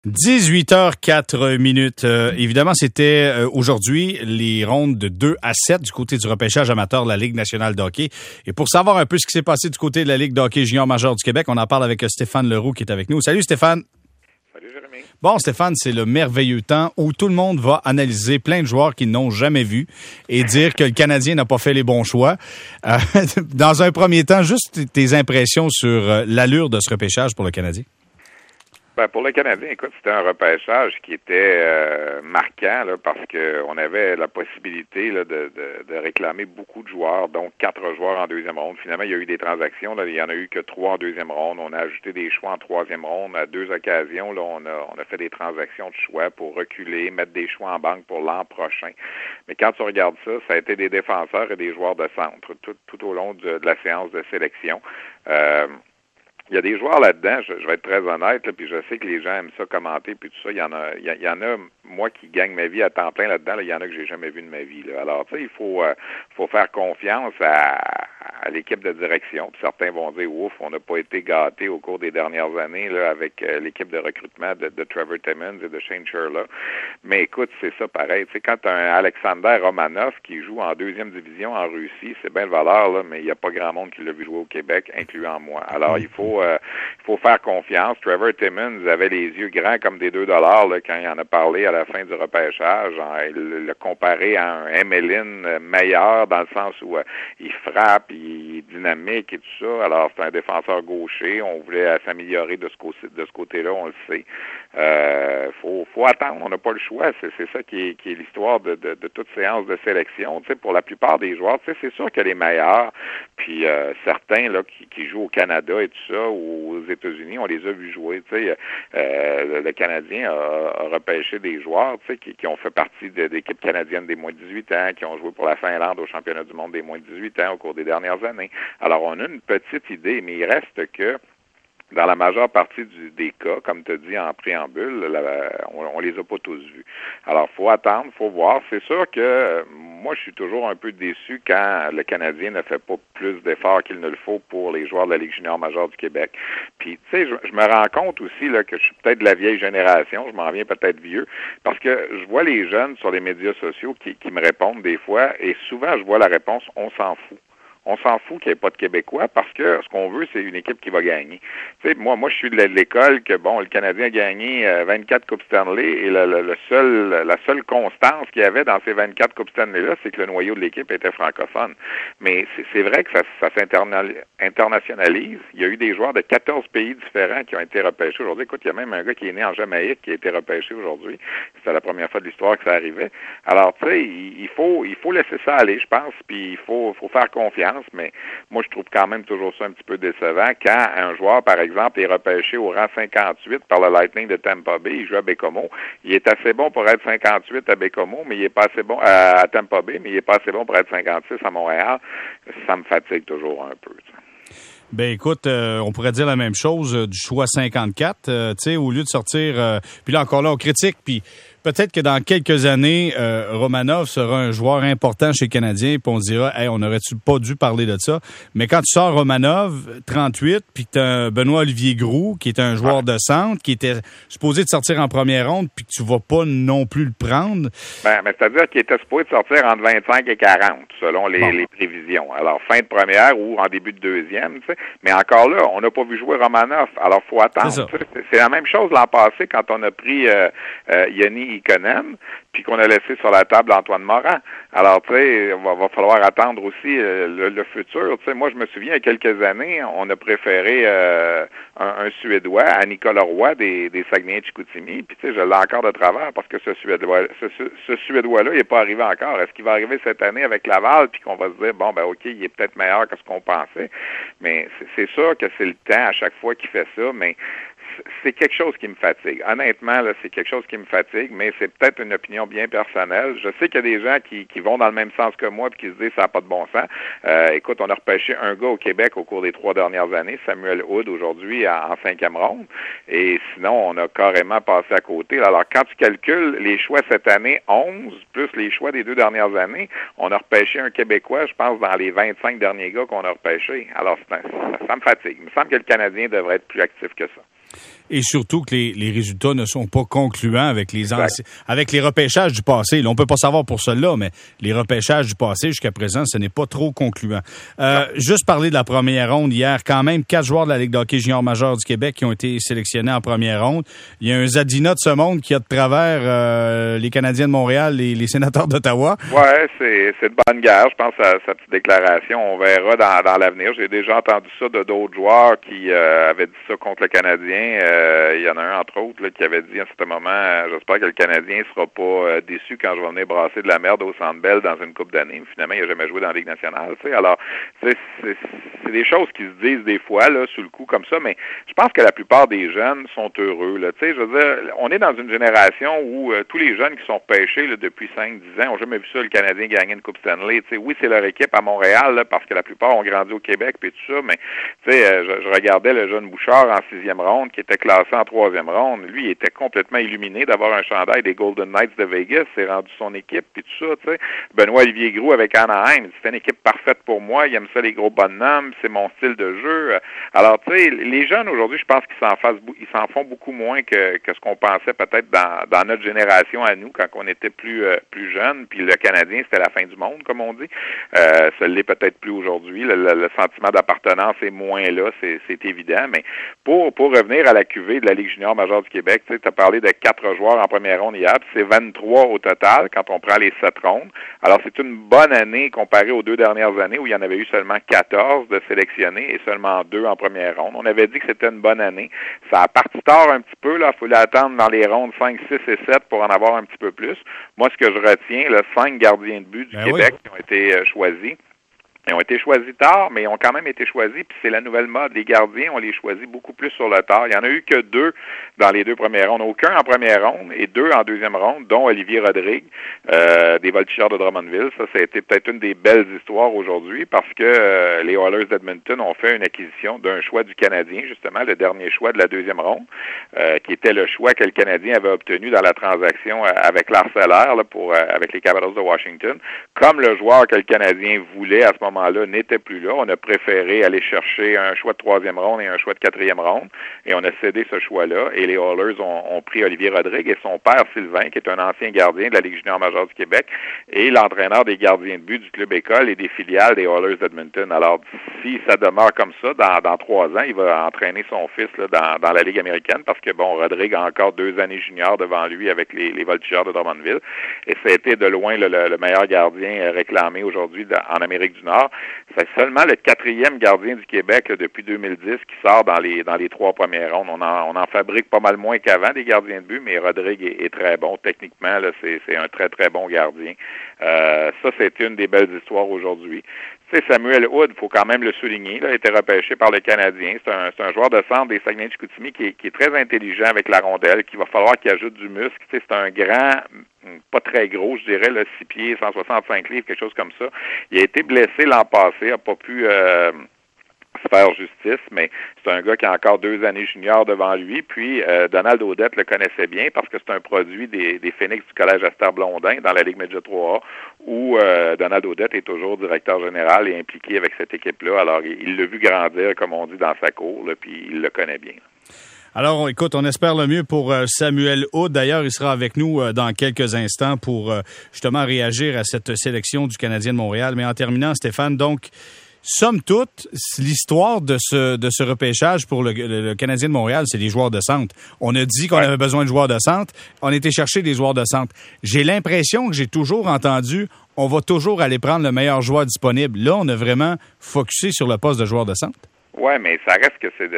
18h04. Évidemment, c'était aujourd'hui les rondes de 2 à 7 du côté du repêchage amateur de la Ligue nationale de hockey. Et pour savoir un peu ce qui s'est passé du côté de la Ligue de hockey junior majeur du Québec, on en parle avec Stéphane Leroux qui est avec nous. Salut Stéphane. Salut Jérémy. Bon Stéphane, c'est le merveilleux temps où tout le monde va analyser plein de joueurs qu'ils n'ont jamais vus et dire que le Canadien n'a pas fait les bons choix. Dans un premier temps, juste tes impressions sur l'allure de ce repêchage pour le Canadien. Ben, pour le Canadien, écoute, c'était un repêchage qui était marquant là, parce que on avait la possibilité là, de réclamer beaucoup de joueurs, donc 4 joueurs en deuxième ronde. Finalement, il y a eu des transactions. Là, il y en a eu que 3 en deuxième ronde. On a ajouté des choix en troisième ronde. À 2 occasions, là, on a fait des transactions de choix pour reculer, mettre des choix en banque pour l'an prochain. Mais quand tu regardes ça, ça a été des défenseurs et des joueurs de centre tout au long de la séance de sélection. Il y a des joueurs là-dedans, je vais être très honnête, là, puis je sais que les gens aiment ça commenter, puis tout ça. Il y en a, moi qui gagne ma vie à temps plein là-dedans, là, il y en a que j'ai jamais vu de ma vie. Là. Alors, tu sais, il faut faire confiance à l'équipe de direction. Puis certains vont dire, ouf, on n'a pas été gâtés au cours des dernières années là, avec l'équipe de recrutement de Trevor Timmons et de Shane Churla. Mais écoute, c'est ça pareil. Tu sais, quand tu as un Alexander Romanov qui joue en deuxième division en Russie, c'est bien le valeur, là, mais il n'y a pas grand monde qui l'a vu jouer au Québec, incluant moi. Alors, il faut faire confiance. Trevor Timmons avait les yeux grands comme des $2 là, quand il en a parlé à la fin du repêchage. Il l'a comparé à un Emeline meilleur dans le sens où il frappe, il est dynamique et tout ça. Alors, c'est un défenseur gaucher. On voulait s'améliorer de ce côté-là, on le sait. Faut attendre. On n'a pas le choix. C'est ça qui est l'histoire de toute séance de sélection. Tu sais, pour la plupart des joueurs, tu sais, c'est sûr que les meilleurs, puis certains là qui jouent au Canada et tout ça, ou aux États-Unis, on les a vus jouer. Tu sais, le Canadien a repêché des joueurs, tu sais, qui ont fait partie de l'équipe canadienne des moins de 18 ans, qui ont joué pour la Finlande au championnat du monde des moins de 18 ans au cours des dernières années. Alors, on a une petite idée, mais il reste que dans la majeure partie des cas, comme tu as dit en préambule, on les a pas tous vus. Alors, faut attendre, faut voir. C'est sûr que moi, je suis toujours un peu déçu quand le Canadien ne fait pas plus d'efforts qu'il ne le faut pour les joueurs de la Ligue junior majeure du Québec. Puis, tu sais, je me rends compte aussi là que je suis peut-être de la vieille génération, je m'en viens peut-être vieux, parce que je vois les jeunes sur les médias sociaux qui me répondent des fois, et souvent, je vois la réponse « on s'en fout ». On s'en fout qu'il n'y ait pas de Québécois parce que ce qu'on veut, c'est une équipe qui va gagner. Tu sais, moi, je suis de l'école que, bon, le Canadien a gagné 24 Coupes Stanley et la seule constance qu'il y avait dans ces 24 Coupes Stanley-là, c'est que le noyau de l'équipe était francophone. Mais c'est vrai que ça s'internationalise. Il y a eu des joueurs de 14 pays différents qui ont été repêchés aujourd'hui. Écoute, il y a même un gars qui est né en Jamaïque qui a été repêché aujourd'hui. C'était la première fois de l'histoire que ça arrivait. Alors, tu sais, il faut laisser ça aller, je pense, puis il faut faire confiance. Mais moi, je trouve quand même toujours ça un petit peu décevant quand un joueur, par exemple, est repêché au rang 58 par le Lightning de Tampa Bay, il joue à Bécomo. Il est assez bon pour être 58 à Bécomo, mais il est pas assez bon à Tampa Bay, mais il est pas assez bon pour être 56 à Montréal. Ça me fatigue toujours un peu. T'sais. Ben écoute, on pourrait dire la même chose du choix 54. Tu sais, au lieu de sortir, puis là encore là, on critique, puis peut-être que dans quelques années, Romanov sera un joueur important chez les Canadiens, puis on se dira, hey, on n'aurait-tu pas dû parler de ça? Mais quand tu sors Romanov, 38, puis que tu as Benoît-Olivier Groux, qui est un joueur de centre, qui était supposé de sortir en première ronde, puis que tu vas pas non plus le prendre. Ben, c'est-à-dire qu'il était supposé de sortir entre 25 et 40, selon les prévisions. Alors, fin de première ou en début de deuxième, tu sais. Mais encore là, on n'a pas vu jouer Romanov. Alors, faut attendre. C'est la même chose l'an passé quand on a pris Yoni Ikonen, puis qu'on a laissé sur la table Antoine Morin. Alors, tu sais, va falloir attendre aussi le futur. Tu sais, moi, je me souviens, il y a quelques années, on a préféré un Suédois à Nicolas Roy des Saguenay-Chicoutimi, puis tu sais, je l'ai encore de travers parce que ce Suédois-là, il n'est pas arrivé encore. Est-ce qu'il va arriver cette année avec Laval, puis qu'on va se dire, bon, ben OK, il est peut-être meilleur que ce qu'on pensait, mais c'est sûr que c'est le temps à chaque fois qu'il fait ça, mais c'est quelque chose qui me fatigue. Honnêtement, là, c'est quelque chose qui me fatigue, mais c'est peut-être une opinion bien personnelle. Je sais qu'il y a des gens qui vont dans le même sens que moi et qui se disent ça n'a pas de bon sens. Écoute, on a repêché un gars au Québec au cours des 3 dernières années, Samuel Hood, aujourd'hui en 5e ronde, et sinon, on a carrément passé à côté. Alors, quand tu calcules les choix cette année, 11, plus les choix des 2 dernières années, on a repêché un Québécois, je pense, dans les 25 derniers gars qu'on a repêchés. Alors, ça me fatigue. Il me semble que le Canadien devrait être plus actif que ça. et surtout que les résultats ne sont pas concluants avec avec les repêchages du passé. Là, on peut pas savoir pour cela, mais les repêchages du passé jusqu'à présent, ce n'est pas trop concluant. Juste parler de la première ronde hier, quand même 4 joueurs de la Ligue de hockey junior majeur du Québec qui ont été sélectionnés en première ronde. Il y a un Zadina de ce monde qui a de travers les Canadiens de Montréal et les Sénateurs d'Ottawa. Ouais, c'est de bonne guerre, je pense, à sa petite déclaration. On verra dans l'avenir. J'ai déjà entendu ça de d'autres joueurs qui avaient dit ça contre le Canadien. Il y en a un, entre autres, là, qui avait dit à un certain moment, j'espère que le Canadien sera pas déçu quand je vais venir brasser de la merde au Centre Bell dans une coupe d'années. Finalement, il n'a jamais joué dans la Ligue nationale. T'sais. Alors, c'est des choses qui se disent des fois, là, sous le coup, comme ça, mais je pense que la plupart des jeunes sont heureux. Là. Je veux dire, on est dans une génération où tous les jeunes qui sont repêchés là, depuis 5-10 ans ont jamais vu ça, le Canadien gagner une Coupe Stanley. T'sais, oui, c'est leur équipe à Montréal, là, parce que la plupart ont grandi au Québec et tout ça, mais je regardais le jeune Bouchard en 6e ronde, qui était classé en 3e ronde. Lui, il était complètement illuminé d'avoir un chandail des Golden Knights de Vegas. C'est rendu son équipe et tout ça. T'sais. Benoît-Olivier Groux avec Anaheim, c'était une équipe parfaite pour moi. Il aime ça, les gros bonhommes. C'est mon style de jeu. Alors, tu sais, les jeunes aujourd'hui, je pense qu'ils s'en font beaucoup moins que ce qu'on pensait peut-être dans notre génération à nous, quand on était plus jeunes. Puis le Canadien, c'était la fin du monde, comme on dit. Ça l'est peut-être plus aujourd'hui. Le sentiment d'appartenance est moins là, c'est évident. Mais pour revenir à la cuvée de la Ligue junior majeure du Québec, tu as parlé de 4 joueurs en première ronde hier, puis c'est 23 au total quand on prend les 7 rondes. Alors, c'est une bonne année comparée aux 2 dernières années où il y en avait eu seulement 14 de sélectionnés et seulement 2 en première ronde. On avait dit que c'était une bonne année. Ça a parti tard un petit peu, là. Il fallait attendre dans les rondes 5, 6 et 7 pour en avoir un petit peu plus. Moi, ce que je retiens, 5 gardiens de but du Québec qui ont été choisis. Ils ont été choisis tard, mais ils ont quand même été choisis, puis c'est la nouvelle mode. Les gardiens, on les choisit beaucoup plus sur le tard. Il n'y en a eu que 2 dans les 2 premières rondes. Aucun en première ronde et 2 en deuxième ronde, dont Olivier Rodrigue, des Voltigeurs de Drummondville. Ça a été peut-être une des belles histoires aujourd'hui parce que les Oilers d'Edmonton ont fait une acquisition d'un choix du Canadien, justement, le dernier choix de la deuxième ronde, qui était le choix que le Canadien avait obtenu dans la transaction avec l'Arcellaire avec les Capitals de Washington. Comme le joueur que le Canadien voulait à ce moment-là n'était plus là. On a préféré aller chercher un choix de 3e ronde et un choix de 4e ronde et on a cédé ce choix-là et les Oilers ont pris Olivier Rodrigue et son père Sylvain, qui est un ancien gardien de la Ligue junior majeure du Québec et l'entraîneur des gardiens de but du club école et des filiales des Oilers d'Edmonton. Alors, si ça demeure comme ça, dans 3 ans, il va entraîner son fils là, dans la Ligue américaine parce que, Rodrigue a encore 2 années juniors devant lui avec les Voltigeurs de Drummondville et ça a été de loin le meilleur gardien réclamé aujourd'hui en Amérique du Nord. C'est seulement le 4e gardien du Québec là, depuis 2010 qui sort dans les 3 premières rondes. On en fabrique pas mal moins qu'avant des gardiens de but, mais Rodrigue est très bon. Techniquement, là, c'est un très, très bon gardien. Ça, c'est une des belles histoires aujourd'hui. Tu sais, Samuel Hood, il faut quand même le souligner, là, a été repêché par le Canadien. C'est un joueur de centre des Saguenay-Chicoutimi qui est très intelligent avec la rondelle, qu'il va falloir qu'il ajoute du muscle. Tu sais, c'est un grand, pas très gros, je dirais, 6 pieds, 165 livres, quelque chose comme ça. Il a été blessé l'an passé, n'a pas pu se faire justice, mais c'est un gars qui a encore 2 années juniors devant lui. Puis Donald Audette le connaissait bien parce que c'est un produit des Phoenix du Collège Astère Blondin dans la Ligue Média 3A, où Donald Audette est toujours directeur général et impliqué avec cette équipe-là. Alors, il l'a vu grandir, comme on dit, dans sa cour, là, puis il le connaît bien. Alors, écoute, on espère le mieux pour Samuel Hood. D'ailleurs, il sera avec nous dans quelques instants pour justement réagir à cette sélection du Canadien de Montréal. Mais en terminant, Stéphane, donc, somme toute, l'histoire de ce repêchage pour le Canadien de Montréal, c'est les joueurs de centre. On a dit qu'on avait besoin de joueurs de centre. On a été chercher des joueurs de centre. J'ai l'impression que j'ai toujours entendu, on va toujours aller prendre le meilleur joueur disponible. Là, on a vraiment focusé sur le poste de joueur de centre. Ouais, mais ça reste que c'est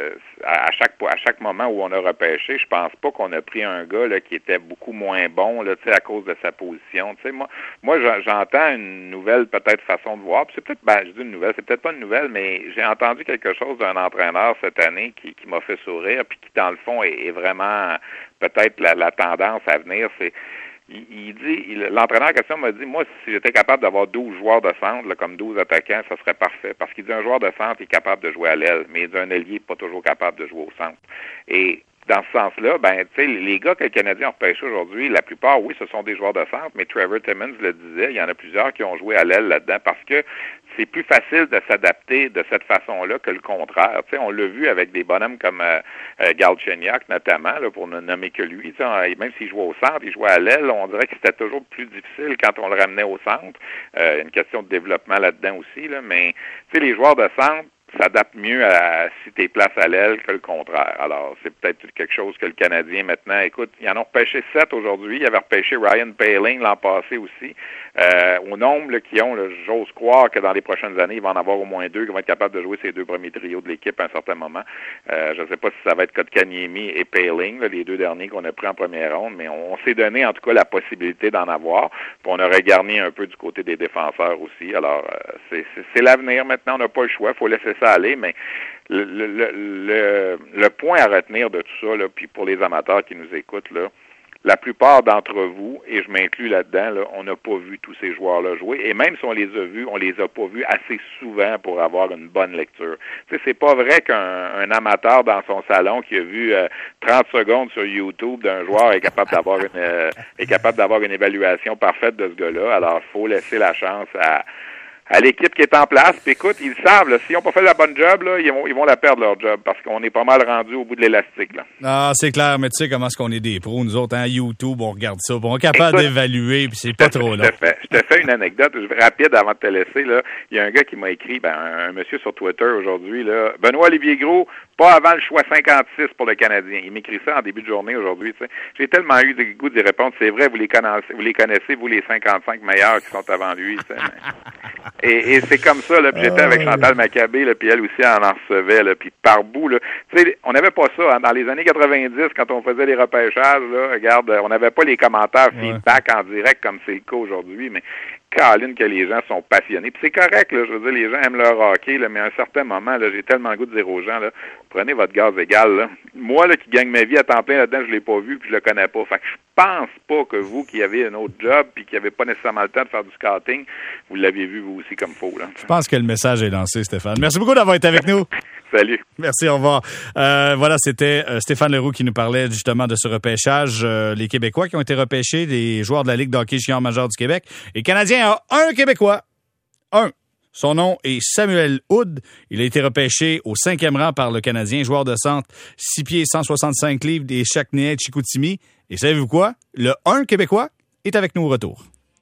à chaque moment où on a repêché, je pense pas qu'on a pris un gars là qui était beaucoup moins bon là, tu sais, à cause de sa position. Tu sais, moi j'entends une nouvelle peut-être façon de voir. Puis c'est peut-être, je dis une nouvelle, c'est peut-être pas une nouvelle, mais j'ai entendu quelque chose d'un entraîneur cette année qui m'a fait sourire, puis qui dans le fond est vraiment peut-être la tendance à venir. L'entraîneur en question m'a dit, moi, si j'étais capable d'avoir 12 joueurs de centre, là, comme 12 attaquants, ça serait parfait. Parce qu'il dit, un joueur de centre est capable de jouer à l'aile, mais il dit, un ailier n'est pas toujours capable de jouer au centre. Et dans ce sens-là, ben, tu sais, les gars que le Canadien a repêchés aujourd'hui, la plupart, oui, ce sont des joueurs de centre, mais Trevor Timmins le disait, il y en a plusieurs qui ont joué à l'aile là-dedans parce que c'est plus facile de s'adapter de cette façon-là que le contraire. Tu sais, on l'a vu avec des bonhommes comme Galchenyuk, notamment, là, pour ne nommer que lui. Tu sais, même s'il jouait au centre, il jouait à l'aile, on dirait que c'était toujours plus difficile quand on le ramenait au centre. Une question de développement là-dedans aussi, là, mais tu sais, les joueurs de centre s'adapte mieux à si t'es place à l'aile que le contraire. Alors, c'est peut-être quelque chose que le Canadien maintenant, écoute, ils en ont repêché 7 aujourd'hui. Ils avaient repêché Ryan Poehling l'an passé aussi. Au nombre là, qu'ils ont, là, j'ose croire que dans les prochaines années, il va en avoir au moins 2 qui vont être capables de jouer ces 2 premiers trios de l'équipe à un certain moment. Je ne sais pas si ça va être Kotkaniemi et Poehling, là, les 2 derniers qu'on a pris en première ronde, mais on s'est donné en tout cas la possibilité d'en avoir. Puis on aurait garni un peu du côté des défenseurs aussi. Alors, c'est l'avenir maintenant. On n'a pas le choix. Il faut laisser ça aller, mais le point à retenir de tout ça, là, puis pour les amateurs qui nous écoutent, là, la plupart d'entre vous, et je m'inclus là-dedans, là, on n'a pas vu tous ces joueurs-là jouer, et même si on les a vus, on les a pas vus assez souvent pour avoir une bonne lecture. Tu sais, c'est pas vrai qu'un amateur dans son salon qui a vu 30 secondes sur YouTube d'un joueur est capable d'avoir une évaluation parfaite de ce gars-là. Alors, il faut laisser la chance à l'équipe qui est en place. Puis écoute, ils savent, là, s'ils n'ont pas fait la bonne job, là, ils vont la perdre leur job parce qu'on est pas mal rendu au bout de l'élastique. Là. Ah, c'est clair, mais tu sais comment est-ce qu'on est des pros, nous autres, hein, YouTube, on regarde ça, on est capable d'évaluer, puis c'est pas trop long. Je te fais une anecdote rapide avant de te laisser. Là. Il y a un gars qui m'a écrit, un monsieur sur Twitter aujourd'hui, là, Benoît-Olivier Gros, pas avant le choix 56 pour le Canadien. Il m'écrit ça en début de journée aujourd'hui. Tu sais. J'ai tellement eu le goût d'y répondre. C'est vrai, vous les connaissez, vous les 55 meilleurs qui sont avant lui. Tu sais, Et c'est comme ça, là, puis j'étais avec Chantal Maccabé, là, puis elle aussi en recevait, là, puis par bout, là. Tu sais, on n'avait pas ça, hein, dans les années 90, quand on faisait les repêchages, là, regarde, on n'avait pas les commentaires feedback en direct comme c'est le cas aujourd'hui, mais Caroline, que les gens sont passionnés. Puis c'est correct, là, je veux dire, les gens aiment leur hockey, là, mais à un certain moment, là, j'ai tellement le goût de dire aux gens, là, prenez votre gaz égal, là. Moi, là, qui gagne ma vie à temps plein là-dedans, je l'ai pas vu, puis je le connais pas. Fait que je pense pas que vous, qui avez un autre job, puis qui n'avez pas nécessairement le temps de faire du scouting, vous l'aviez vu, vous aussi, comme faux, là. Je pense que le message est lancé, Stéphane. Merci beaucoup d'avoir été avec nous. Salut. Merci, au revoir. Voilà, c'était Stéphane Leroux qui nous parlait justement de ce repêchage. Les Québécois qui ont été repêchés, les joueurs de la Ligue d'hockey junior majeur du Québec. Et le Canadien a un Québécois. Un. Son nom est Samuel Hood. Il a été repêché au 5e rang par le Canadien, joueur de centre, 6 pieds, 165 livres des Saguenay de Chicoutimi. Et savez-vous quoi? Le 1 Québécois est avec nous au retour.